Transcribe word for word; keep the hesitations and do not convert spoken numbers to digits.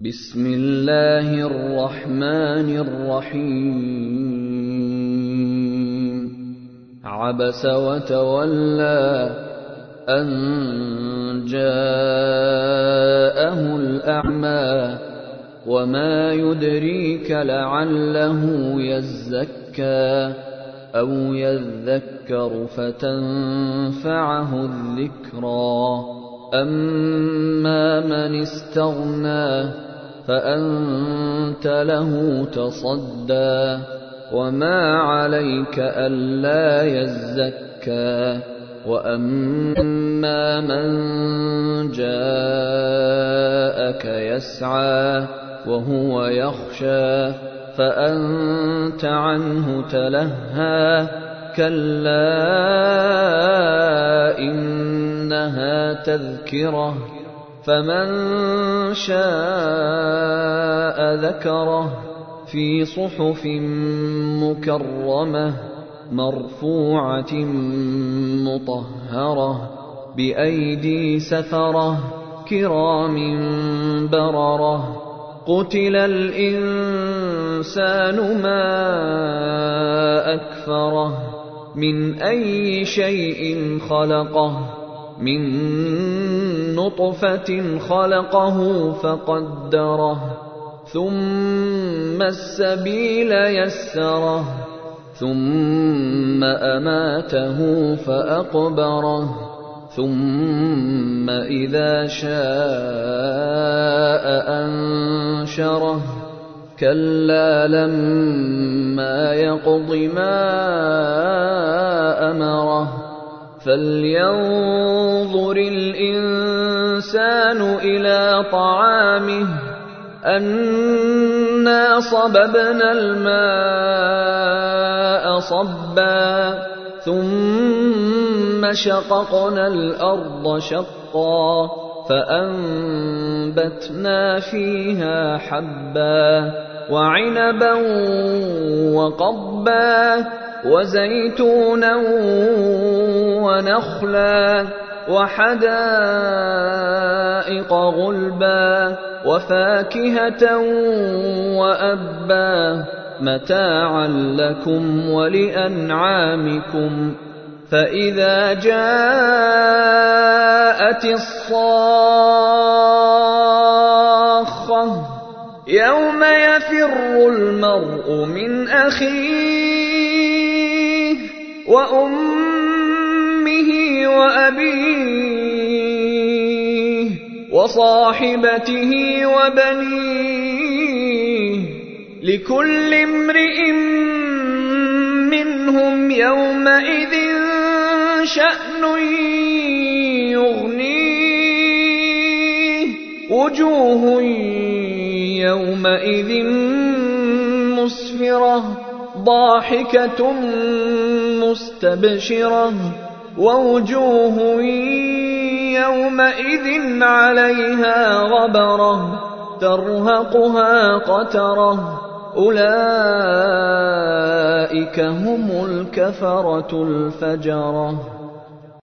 بسم الله الرحمن الرحيم عبس وتولى أن جاءه الأعمى وما يدريك لعله يزكى أو يذكر فتنفعه الذكرى أما من استغنى فأنت له تصدى وما عليك ألا يزكى وأما من جاءك يسعى وهو يخشى فأنت عنه تلهى كلا إنها تذكرة فمن شاء ذكره في صحف مكرمة مرفوعة مطهرة بأيدي سفرة كرام بررة قتل الإنسان ما أكفره من أي شيء خلقه من نطفة خلقه فقدره ثم السبيل يسره ثم أماته فأقبره ثم إذا شاء أنشره كلا لما يقض ما أمره فلينظر الإنسان إلى طعامه أنا صببنا الماء صبا ثم شققنا الأرض شقا فأنبتنا فيها حبا وعنبا وقضبا وزيتونا ونخلا وحدائق غلبا وفاكهة وأبا متاعا لكم ولأنعامكم فإذا جاءت الصاخة يوم يفر المرء من أخيه وأمه وأبيه وصاحبته وبنيه لكل امرئ منهم يومئذ شأن يغنيه وجوه يومئذ مسفرة ضاحكة مستبشرة ووجوه يومئذ عليها غبرة ترهقها قترة أولئك هم الكفرة الفجرة.